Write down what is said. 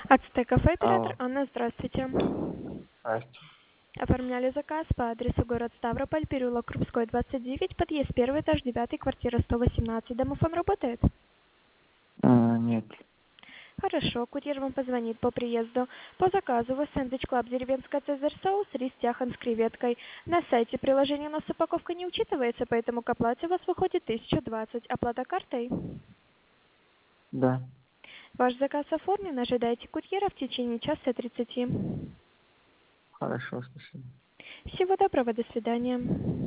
Ацтек кафе, оператор Алло, Анна, здравствуйте. здрасте. Оформляли заказ по адресу город Ставрополь, переулок Крупской, 29, подъезд, первый этаж, 9, квартира 118. Домофон работает? Нет. Хорошо, курьер вам позвонит по приезду. По заказу у вас сэндвич Клаб деревенская цезарь соус, рис тяхан с креветкой. На сайте приложения у нас упаковка не учитывается, поэтому к оплате у вас выходит 1020. Оплата картой? Да. Ваш заказ оформлен, ожидайте курьера в течение часа 30. Хорошо, спасибо. Всего доброго, до свидания.